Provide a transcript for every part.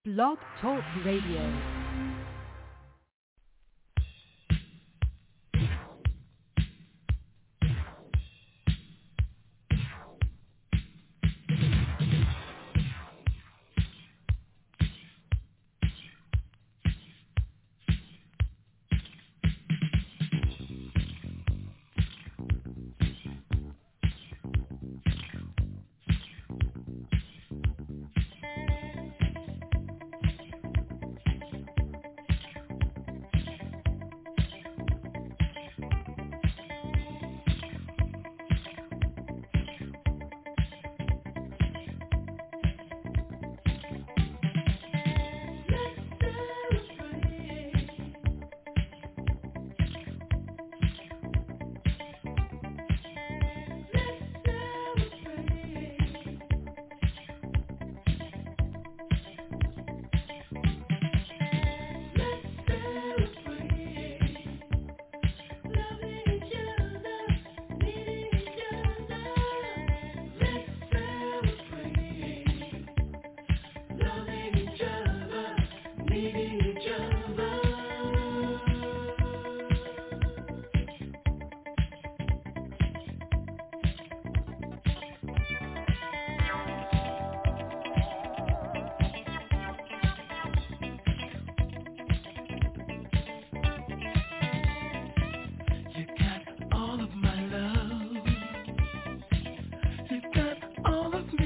Blog Talk Radio.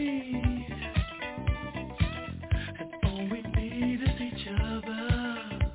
Each other.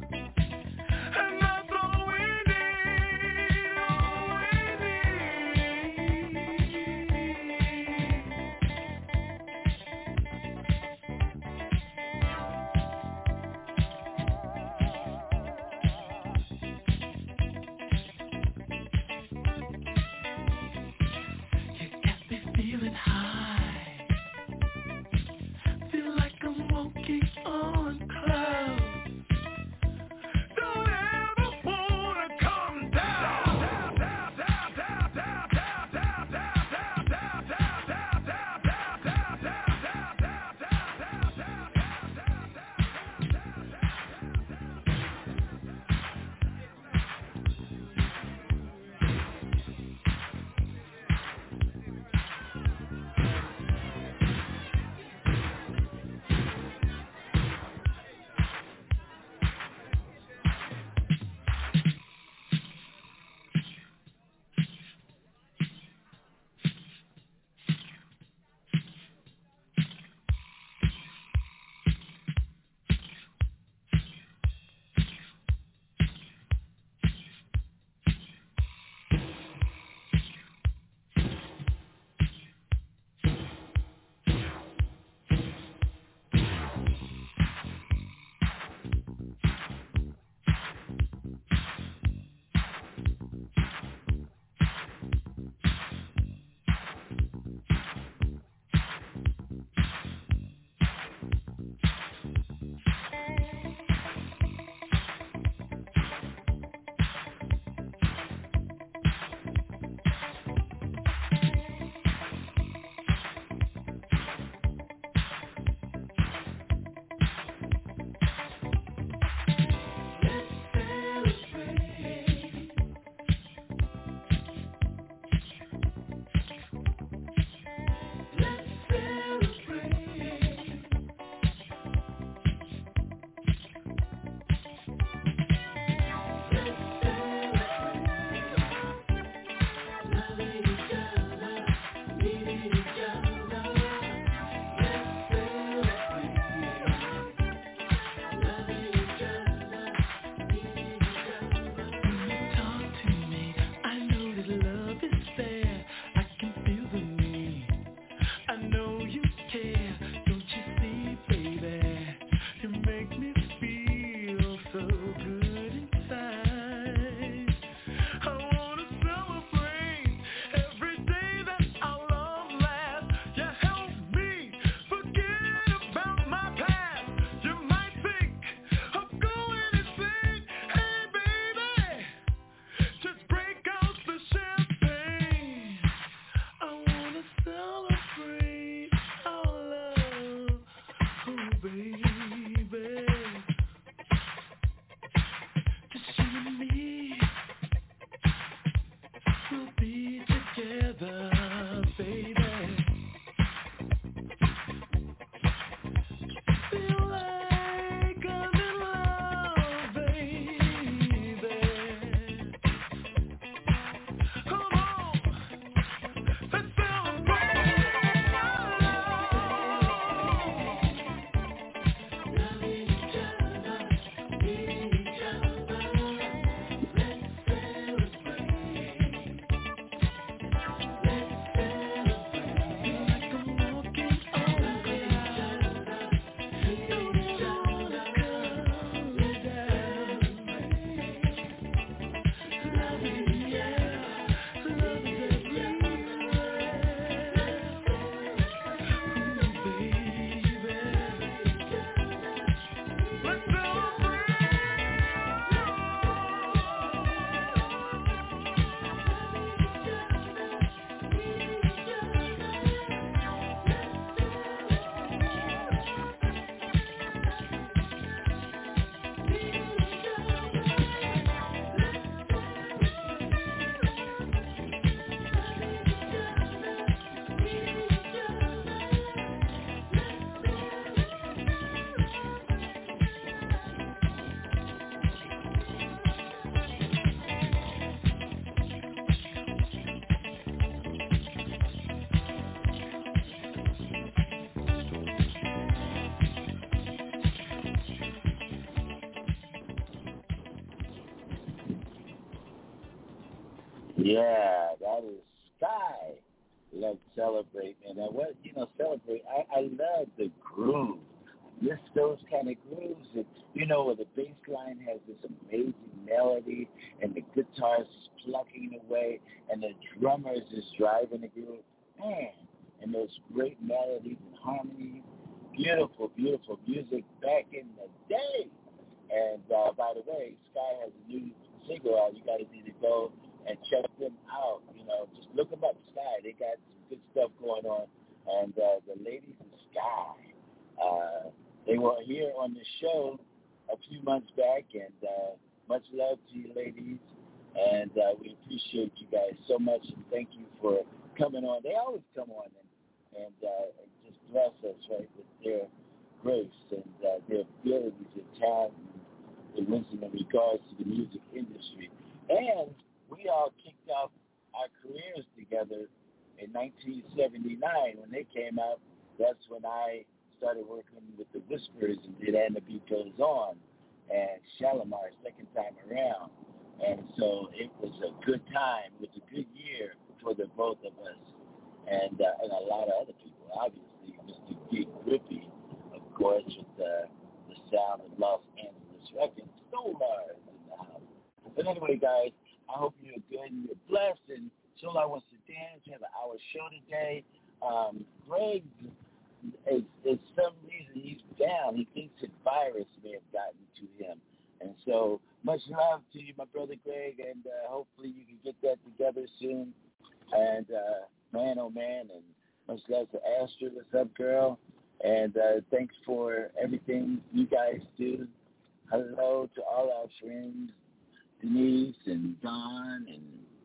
Yeah, that is Sky. Let's celebrate, man. And celebrate. I love the groove. Just those kind of grooves that, where the bass line has this amazing melody and the guitar is plucking away and the drummer is just driving the groove. Man, and those great melodies and harmonies. Beautiful, beautiful music back in the day. And by the way, Sky has a new single out. You guys need to go and check them out. Just look them up, Sky. They got some good stuff going on. And the ladies in Sky, they were here on the show a few months back, and much love to you, ladies. And we appreciate you guys so much, and thank you for coming on. They always come on and just bless us, right, with their grace and their abilities and talent and wisdom in regards to the music industry. And we all kicked off our careers together in 1979 when they came out. That's when I started working with the Whispers and did And the Beat Goes On and Shalimar second time around. And so it was a good time. It was a good year for the both of us and a lot of other people. Obviously, Mr. Gig Grippy, of course, with the sound of Los Angeles Records. Solar is in the house. But anyway, guys, I hope you're good and you're blessed. And Solar wants to dance. We have an hour show today. Greg, is some reason he's down. He thinks a virus may have gotten to him. And so much love to you, my brother Greg, and hopefully you can get that together soon. And man, oh man, and much love to Astra. What's up, girl? And thanks for everything you guys do. Hello to all our friends, Denise and Don and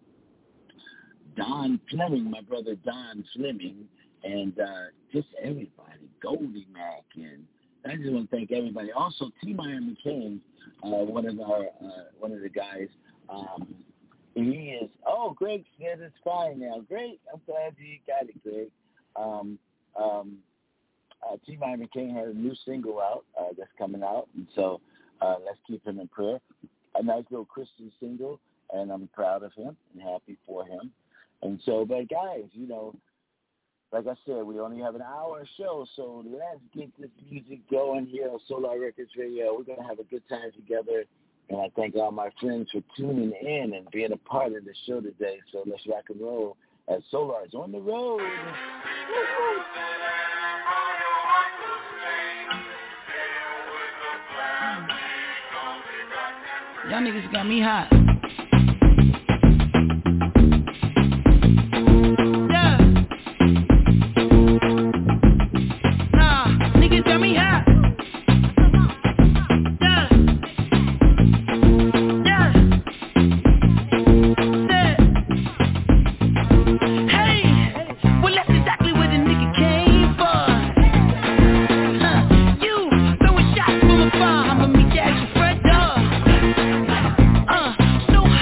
Don Fleming, my brother Don Fleming, and just everybody, Goldie Mac, and I just want to thank everybody. Also, T. Meyer McCain, one of the guys. He is. Oh, Greg said it's fine now. Great. I'm glad you got it, Greg. T. Meyer McCain had a new single out that's coming out, and so let's keep him in prayer. A nice little Christian single, and I'm proud of him and happy for him. And so, but guys, like I said, we only have an hour show, so let's get this music going here on Solar Records Radio. We're going to have a good time together, and I thank all my friends for tuning in and being a part of the show today. So let's rock and roll as Solar is on the road. Y'all niggas got me hot. So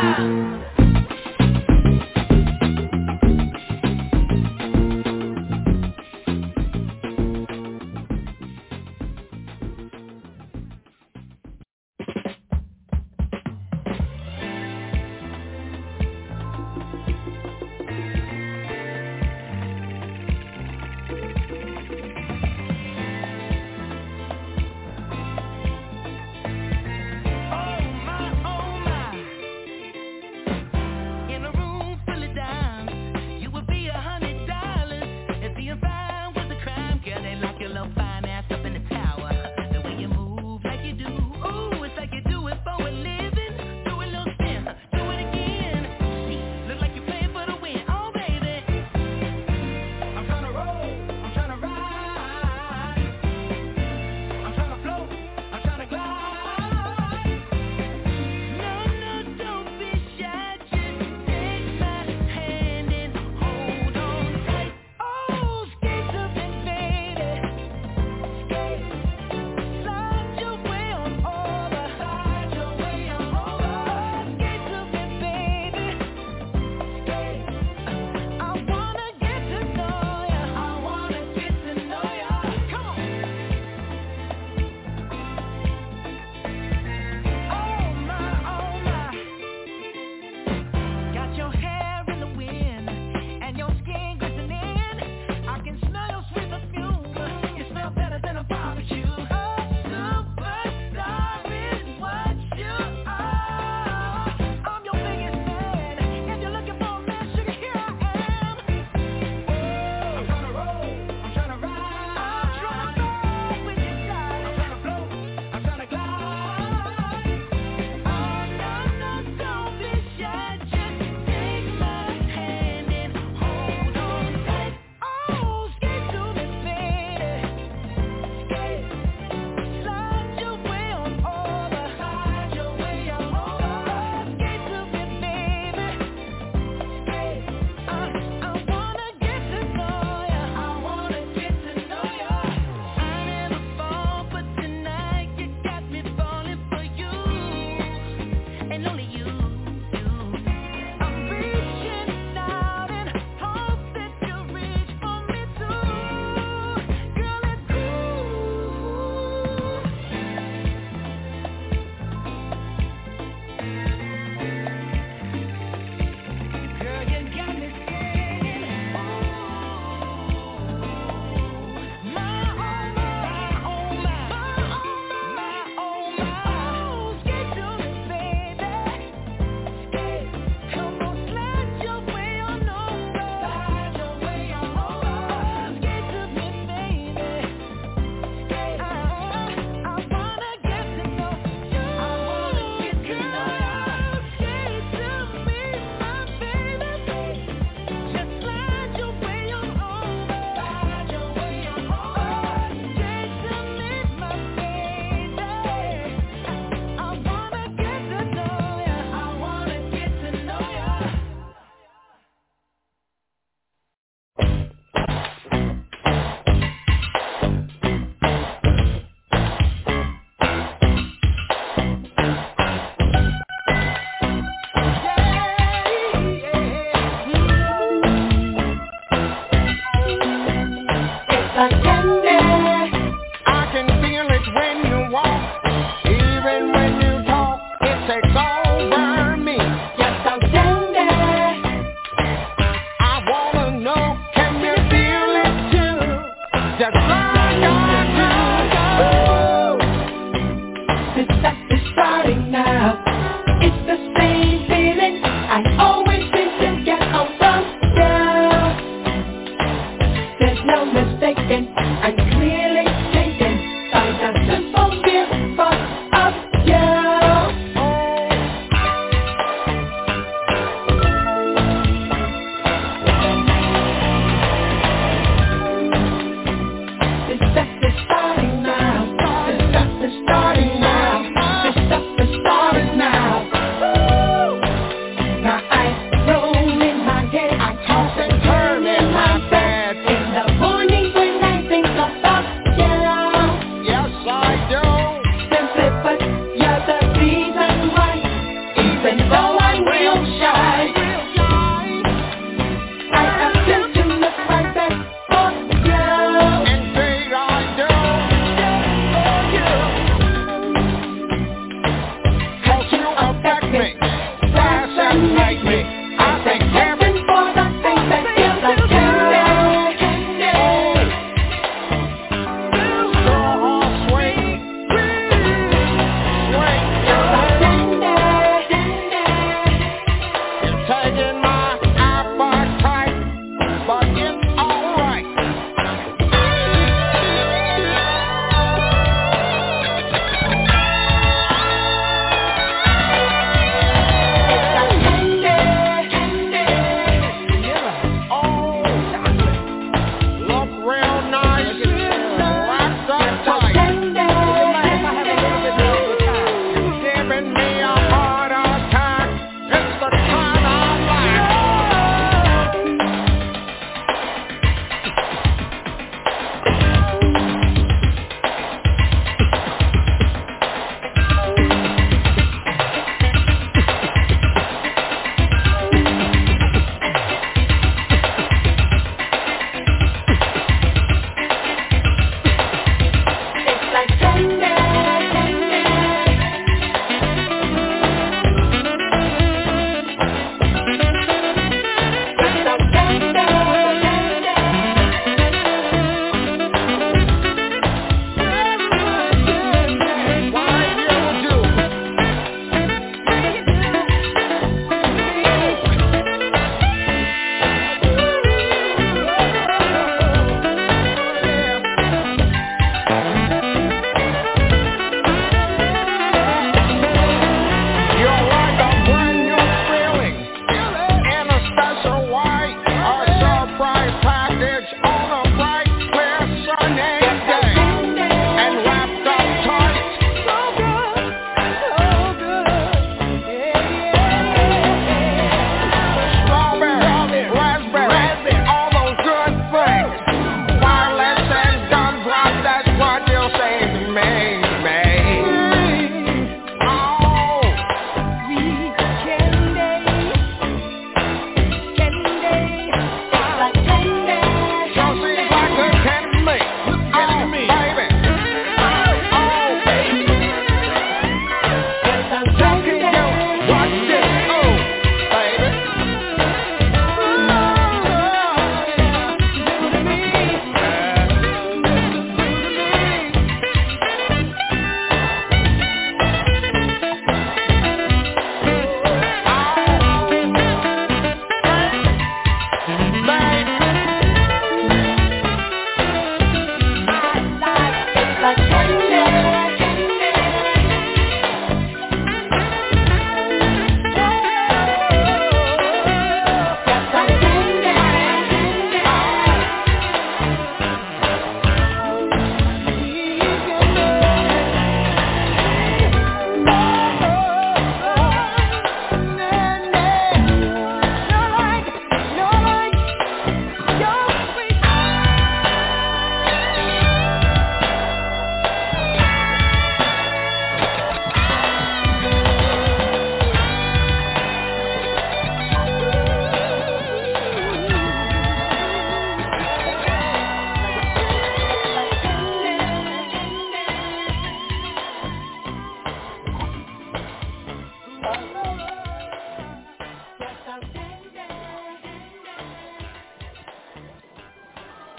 I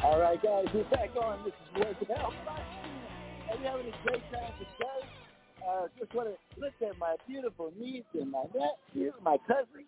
All right, guys, we're back on. This is Voice of Health. Are you having a great time today? Just want to look at my beautiful niece and my nephew, my cousin.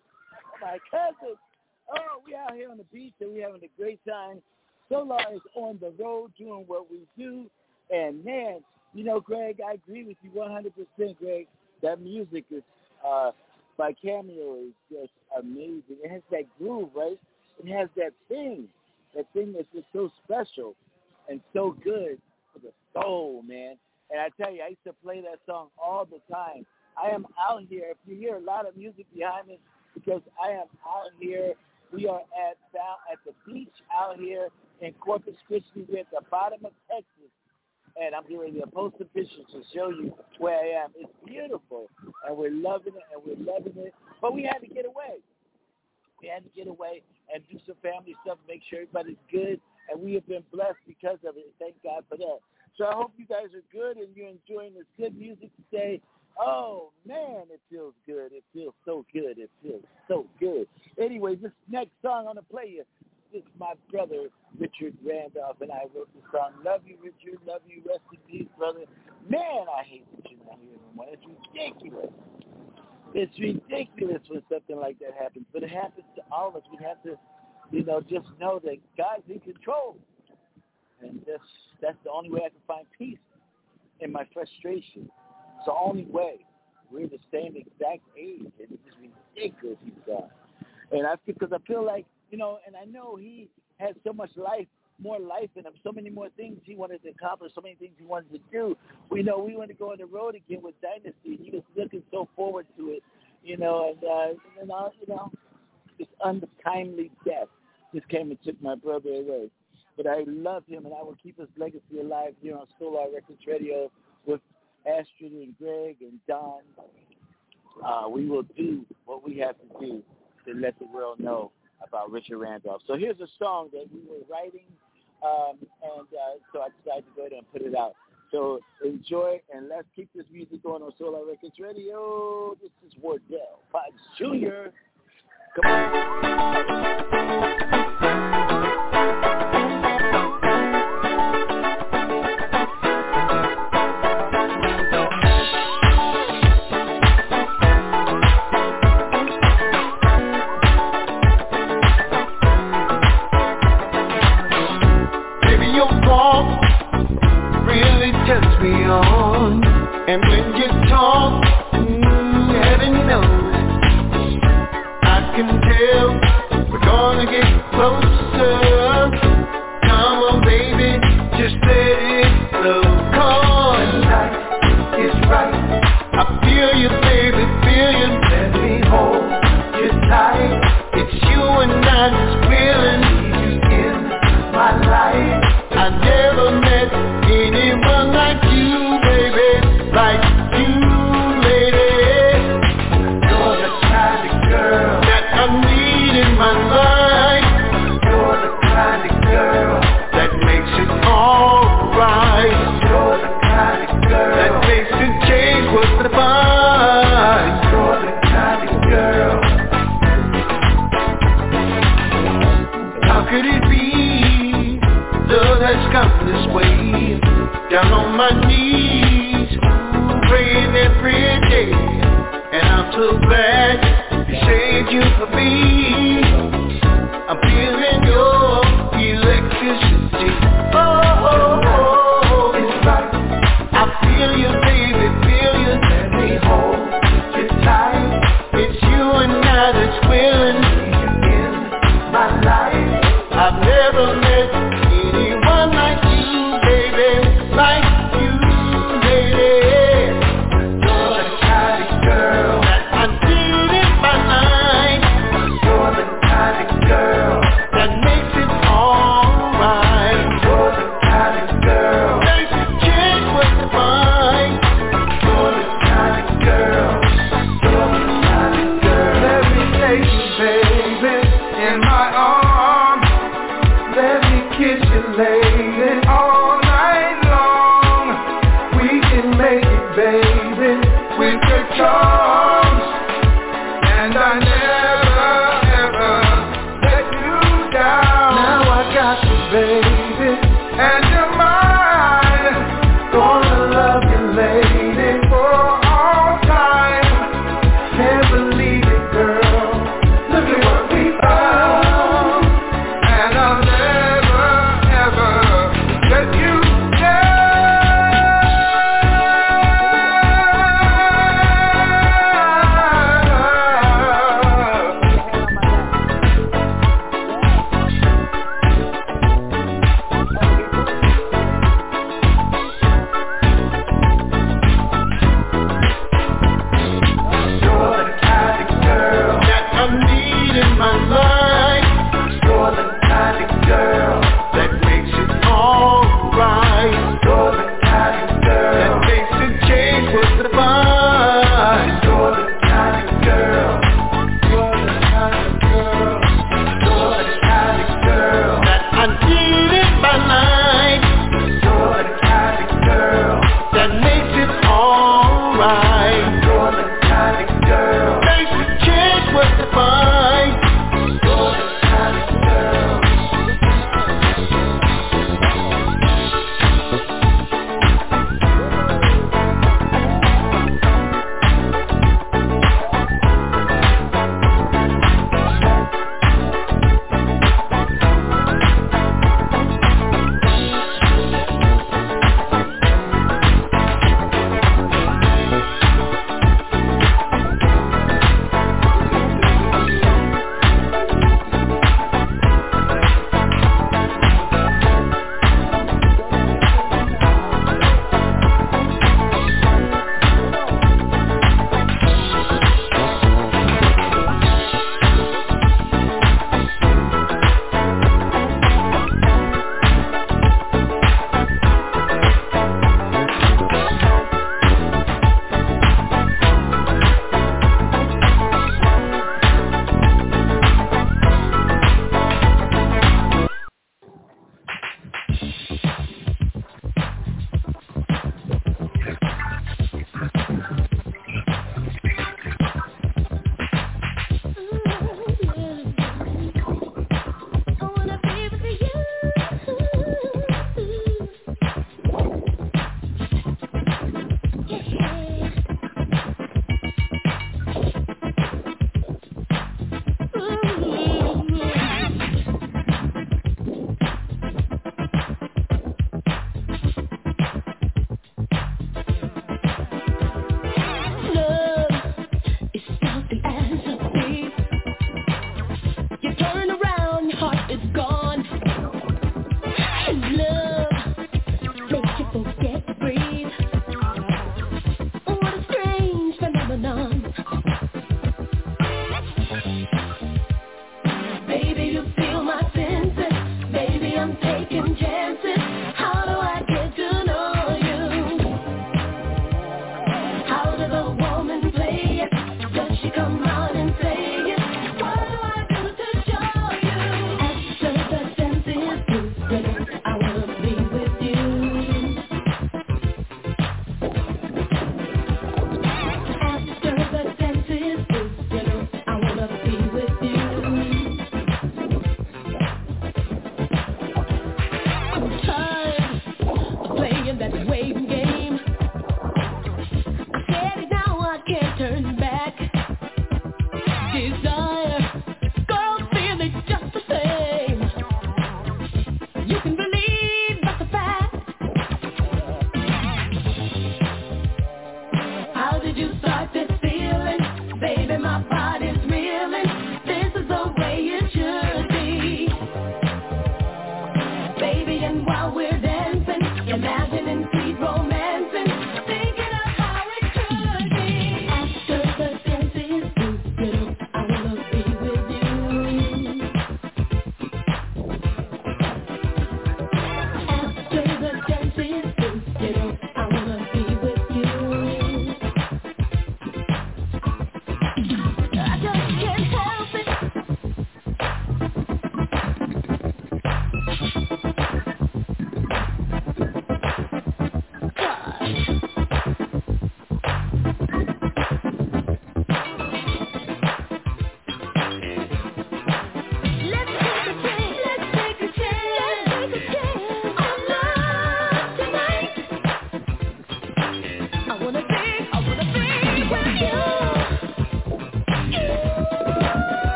Oh, we out here on the beach and we're having a great time. Solar is on the road doing what we do. And, man, you know, Greg, I agree with you 100%, Greg. That music is by Cameo is just amazing. It has that groove, right? It has that thing that's just so special and so good for the soul, man. And I tell you, I used to play that song all the time. I am out here. If you hear a lot of music behind me, because I am out here. We are at the beach out here in Corpus Christi. We're at the bottom of Texas. And I'm getting ready to post a picture to show you where I am. It's beautiful. And we're loving it. But we had to get away. We had to get away and do some family stuff, make sure everybody's good. And we have been blessed because of it. Thank God for that. So I hope you guys are good and you're enjoying this good music today. Oh, man, it feels good. It feels so good. It feels so good. Anyway, this next song I'm going to play you. This is my brother, Richard Randolph, and I wrote the song. Love you, Richard. Love you. Rest in peace, brother. Man, I hate that you're not here anymore. It's ridiculous. It's ridiculous when something like that happens. But it happens to all of us. We have to, just know that God's in control. And that's the only way I can find peace in my frustration. It's the only way. We're the same exact age, and it's just ridiculous he's gone. And because I feel like, and I know he had so much life, more life in him, so many more things he wanted to accomplish, so many things he wanted to do. We know we want to go on the road again with Dynasty. He was looking so forward to it, this untimely death just came and took my brother away. But I love him, and I will keep his legacy alive here on Solar Records Radio with Astrid and Greg and Don. We will do what we have to do to let the world know about Richard Randolph. So here's a song that we were writing, so I decided to go ahead and put it out. So enjoy, and let's keep this music going on Solar Records Radio. This is Wardell Potts Jr. Come on. Turns me on, and when you talk, heaven knows, I can tell we're gonna get closer. Come on, baby, just let it flow. Cause tonight is right. I feel you, baby, feel you. Let me hold you tight. It's you and I just feeling you in my life. I never met anyone like you, baby, like you, lady. You're the kind of girl that I need in my life. You're the kind of girl that makes it alright. You're the kind of girl that makes it change what's the vibe. You're the kind of girl. How could it be love has come this way? Down on my knees, praying every day, and I'm so glad you saved you for me. I'm feeling your electricity. Oh, it's right. I feel you, baby, feel you. Let me hold you tight. It's you and I that's willing in my life. I've never met anyone like you, baby. Like you, lady. You're the kind of girl that I need in my life.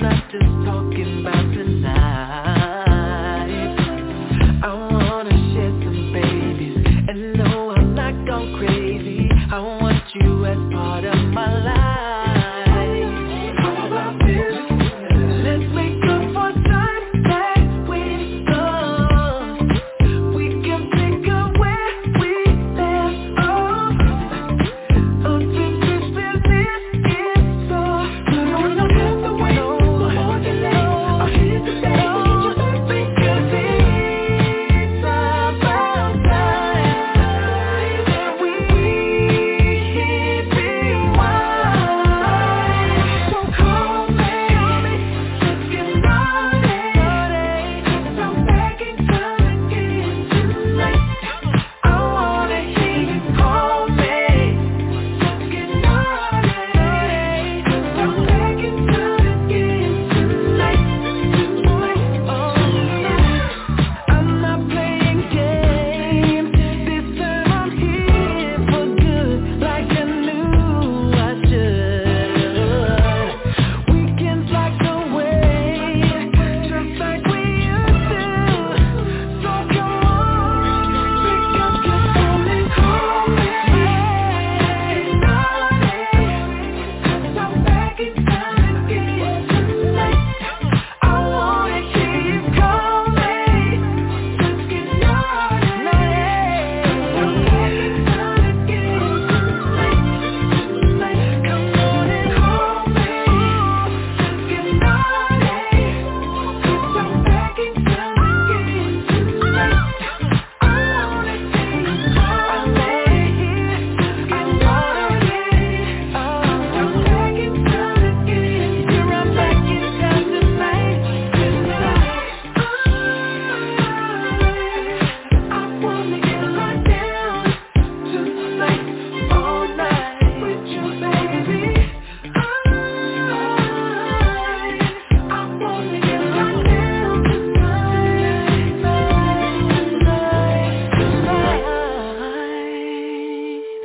not just talking about tonight. I wanna share some babies, and no, I'm not gone crazy. I want you as part of my life. How about this? Let's make up for time that we lost. We can pick up where we left off. Since it's been this so no, I don't have to wait no more delay. I'm here today, just make a these about time that we hit rewind. So call me, let's get naughty. I'm back in time again tonight. I wanna hear you call me. Let's get naughty. I'm back in time again tonight. I'm not playing games. This time I'm here for good, like I knew I should. Weekends like away, just like we used to. So come on, pick up your phone and call me. I'm back in time again tonight. I wanna hear you call me. Let's get naughty. I'm back in time again tonight. Come on and call me. Let's get naughty. I'm back in time again tonight. I wanna hear you call me. I'm back in time again. Here I'm back in time tonight. I wanna get locked down tonight, all night with you, baby. I wanna get locked down tonight.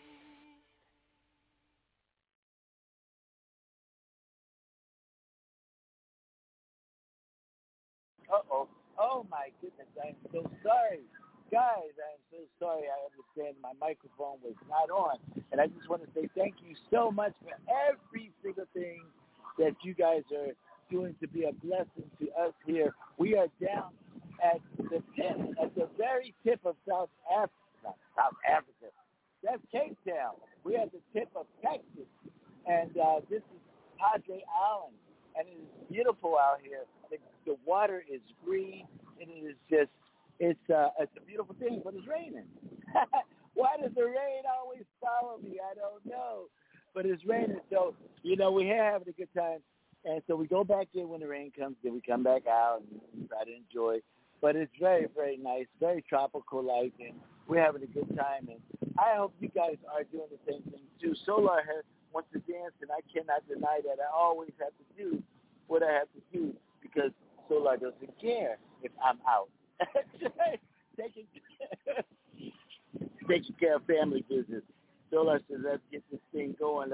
Uh-oh. Oh, my goodness. I'm so sorry. Guys, I'm so sorry. I understand my microphone was not on. And I just want to say thank you so much for every single thing that you guys are doing to be a blessing to us here. We are down at the tip, at the very tip of South Africa. That's Cape Town. We're at the tip of Texas. And this is Padre Island. And it is beautiful out here. The water is green. It is just, it's a beautiful thing, but it's raining. Why does the rain always follow me? I don't know. But it's raining, so, we're here having a good time. And so we go back in when the rain comes, then we come back out and try to enjoy. But it's very, very nice, very tropical-like, and we're having a good time. And I hope you guys are doing the same thing, too. Solar wants to dance, and I cannot deny that. I always have to do what I have to do because Solar doesn't care if I'm out. taking care of family business. Solar says, let's get this thing going.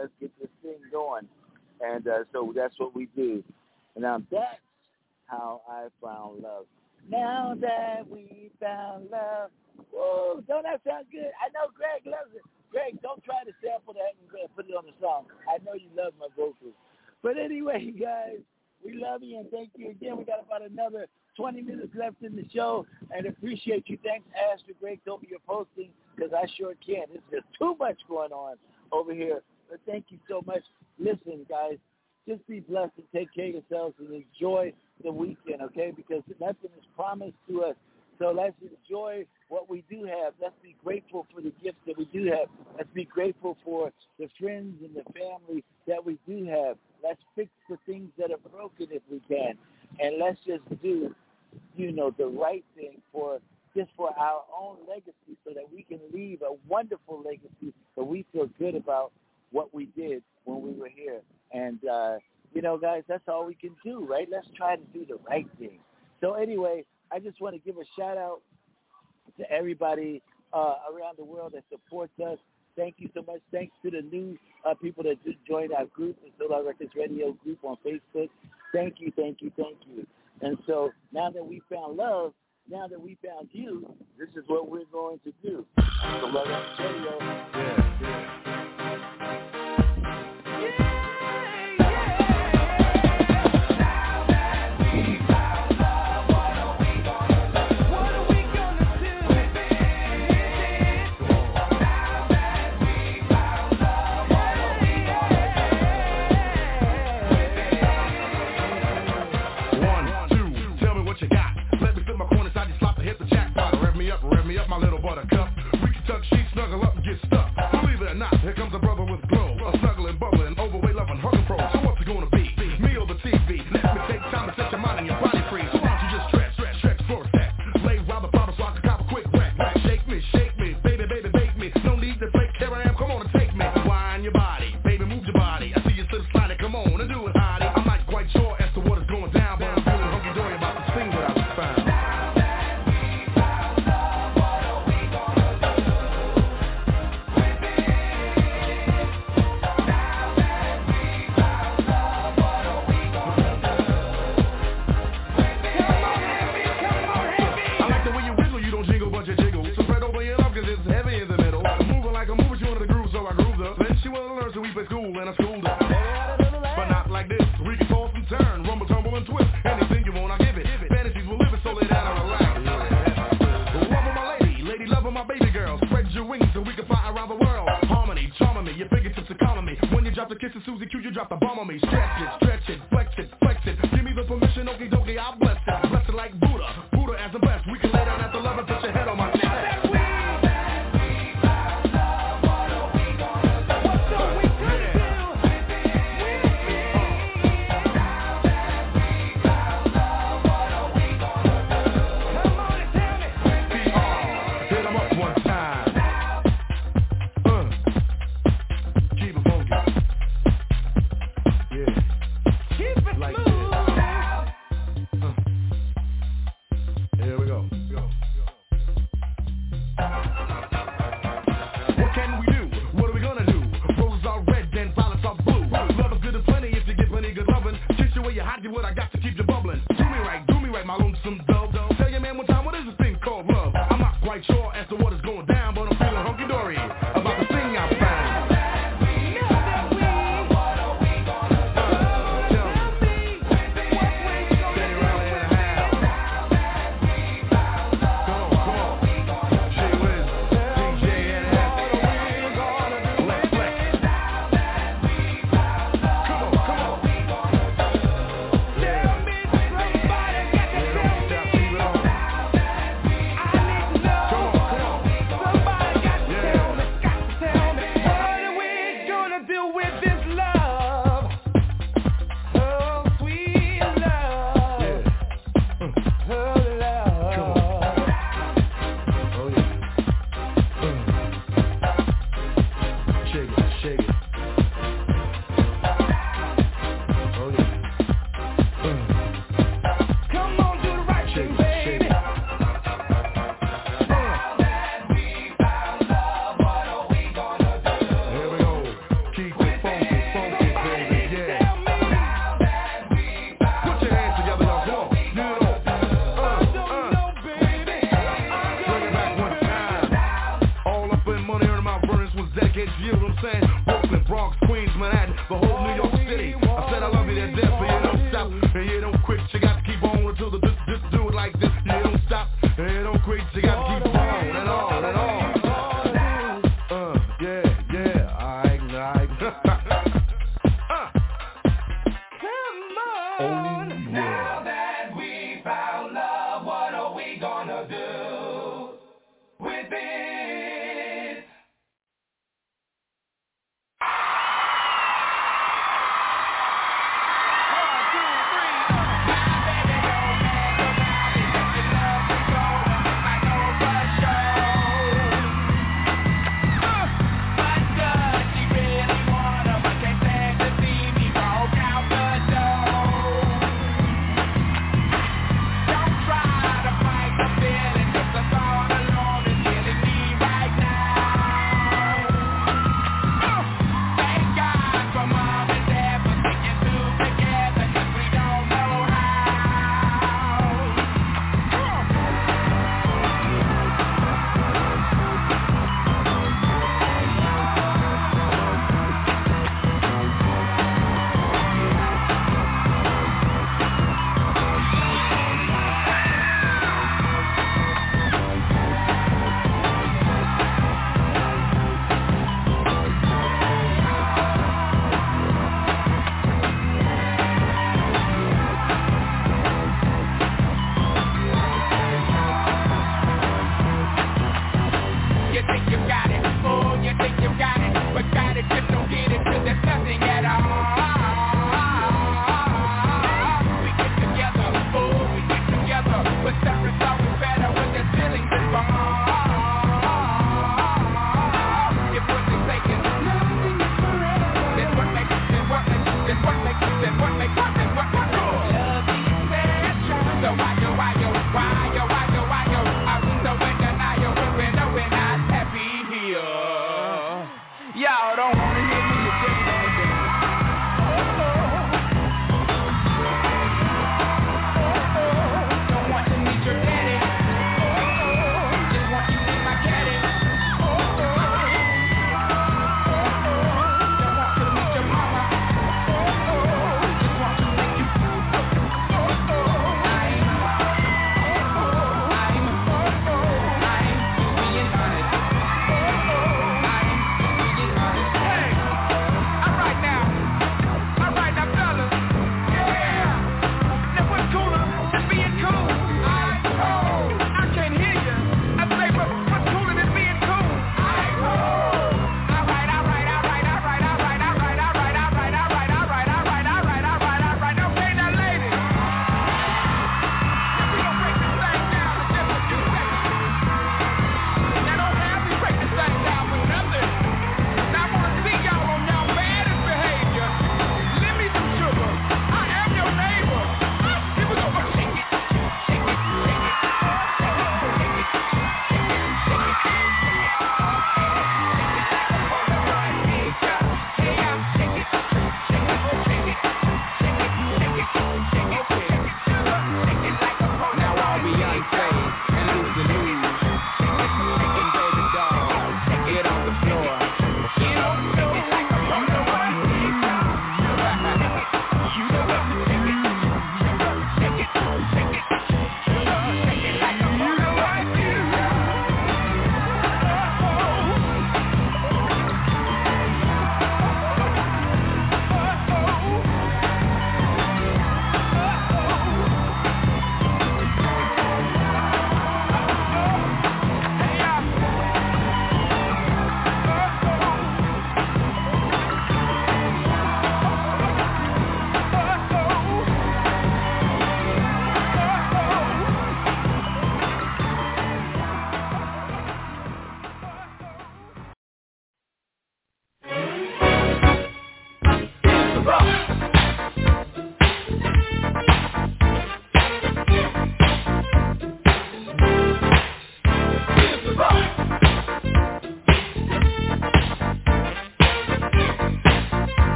And so that's what we do. And now that's how I found love. Now that we found love. Whoa, don't that sound good? I know Greg loves it. Greg, don't try to sample that and put it on the song. I know you love my vocals. But anyway, guys, we love you and thank you again. We got about another 20 minutes left in the show and appreciate you. Thanks, Astor. Greg told me you're posting because I sure can. It's just too much going on over here. But thank you so much. Listen, guys, just be blessed and take care of yourselves and enjoy the weekend, okay? Because nothing is promised to us. So let's enjoy what we do have. Let's be grateful for the gifts that we do have. Let's be grateful for the friends and the family that we do have. Let's fix the things that are broken if we can. And let's just do, the right thing for our own legacy so that we can leave a wonderful legacy that we feel good about what we did when we were here. And, guys, that's all we can do, right? Let's try to do the right thing. So anyway, I just want to give a shout-out to everybody around the world that supports us. Thank you so much. Thanks to the new people that just joined our group, the Solar Records Radio group on Facebook. Thank you. And so now that we found love, now that we found you, this is what we're going to do. Solar Records Radio. Yeah. Rev me up, my little buttercup. We can tuck sheets, snuggle up and get stuck. Believe it or not, here comes a brother with glow. A snuggling, bubbling, overweight, loving, hugging pro. So what's it gonna be? Me or the TV? Let me take time to set your mind and your body free. So why don't you just stretch for a sec. Lay while the problem so I can cop a quick whack. Shake me, baby, bake me. No need to fake, here I am, come on and take me. Wind your body, baby, move your body. I see you slip sliding, come on and do it, hottie. I'm not quite sure as to what is going down, but I'm feeling hunky-dory about this thing that I just found.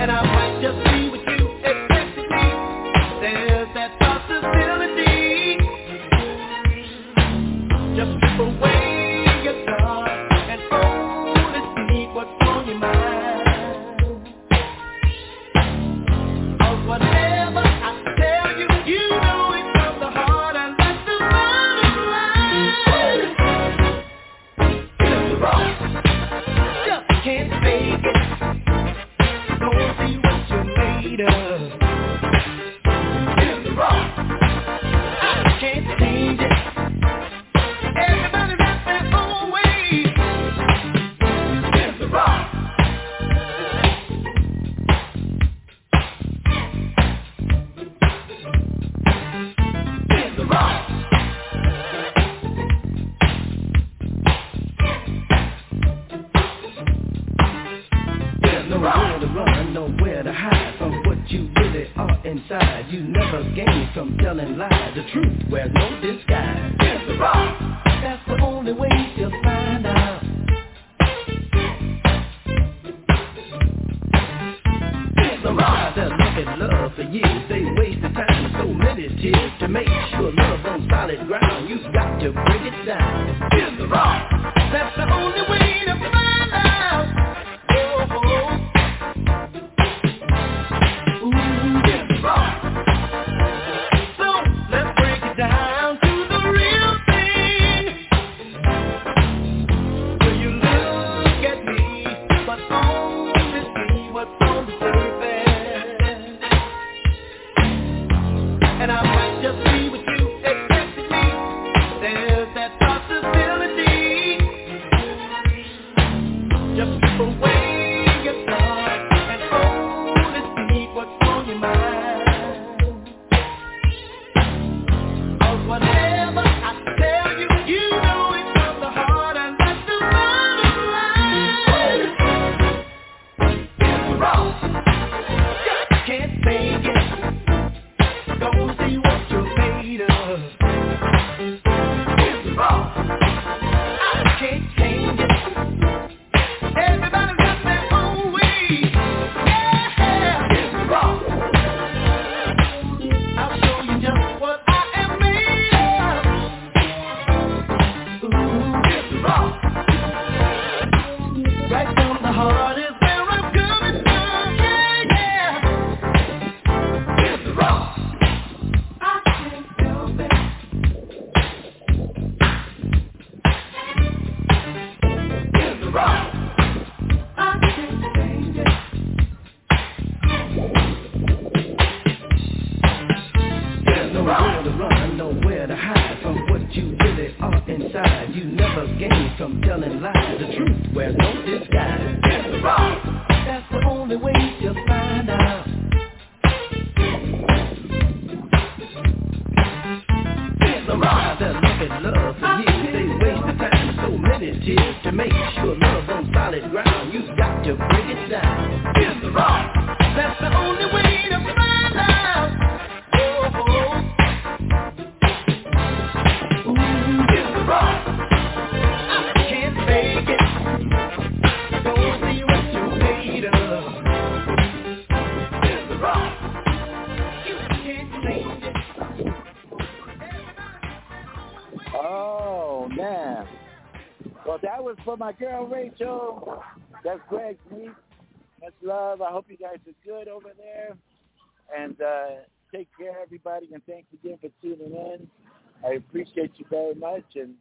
For my girl Rachel, that's Greg Meek. Much love. I hope you guys are good over there. And take care, everybody. And thanks again for tuning in. I appreciate you very much. And,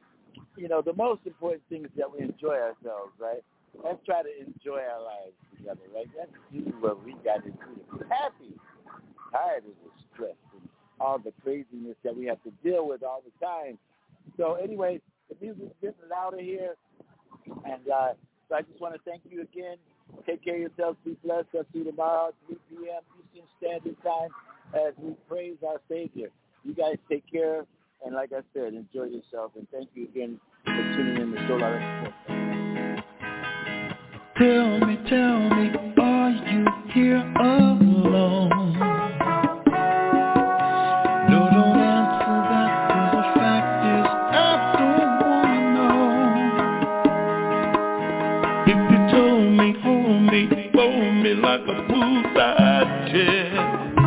you know, the most important thing is that we enjoy ourselves, right? Let's try to enjoy our lives together, right? Let's do what we got to do to be happy. Tired of the stress and all the craziness that we have to deal with all the time. So, anyway, the music's getting louder here. And so I just want to thank you again. Take care of yourselves. Be blessed. I'll see you tomorrow at 3 p.m. Eastern Standard Time as we praise our Savior. You guys take care. And like I said, enjoy yourself. And thank you again for tuning in to Solar Express. Tell me, are you here alone? No, don't answer that, 'cause the fact is I don't wanna know. If you told me, hold me, me like a poolside chair.